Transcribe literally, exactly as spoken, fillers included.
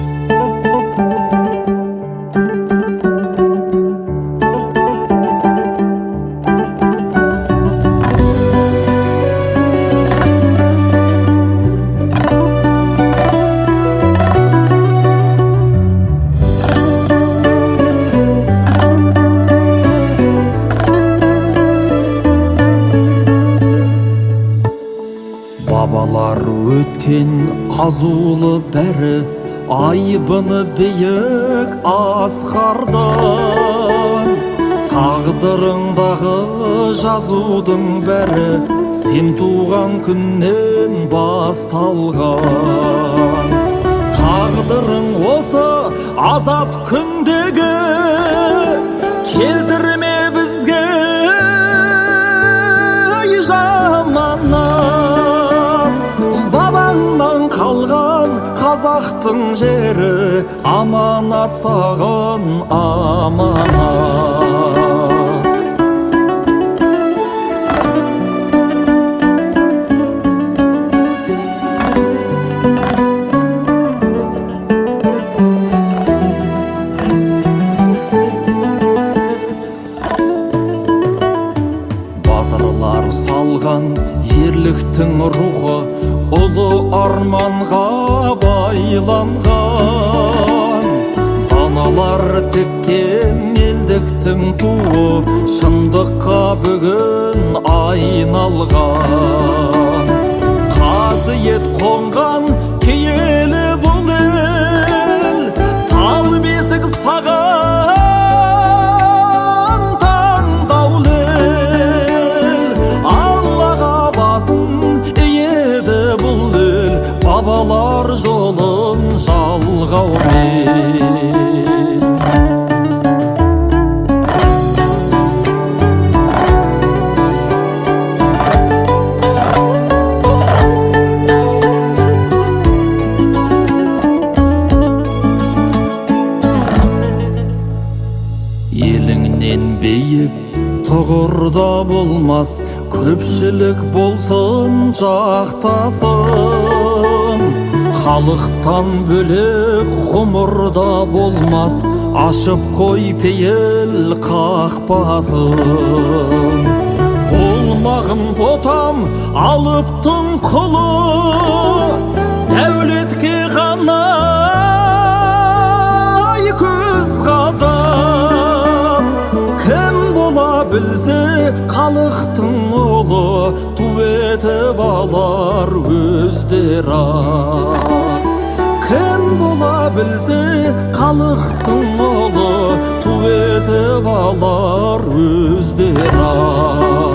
Бабалар өткен азулы бәрі, айбыны биік асқардан. Тағдырыңдағы жазудың бәрі, сен туған күннен басталған. Тағдырың осы азат күндегі, келтірме бізге жаманат. Бабаңнан қалған қазақтың жері, аманат саған аманат. Батырлар салған ерліктің рухы, ұлы арманға байланған. Даналар тіккен елдіктің туы, шындыққа бүгін айналған. Қасиет қонған киелі бұл ел, тал бесік саған таңдаулы ел. Аллаға басын иеді бұл ел, бабалар жолын жалғаумен. Еліңнен биік тұғырда болмас, көпшілік болсын жақтасын. Халықтан бөлек ғұмырда болмас, ашып қой пейіл қақпасын. Болмағын ботам алыптың құлы, дәулетке ғана көз қадап. Кім бола білсе халықтың ұлы, ту етіп алар өздері-ақ. Кім бола білсе халықтың ұлы, ту етіп алар өздері-ақ.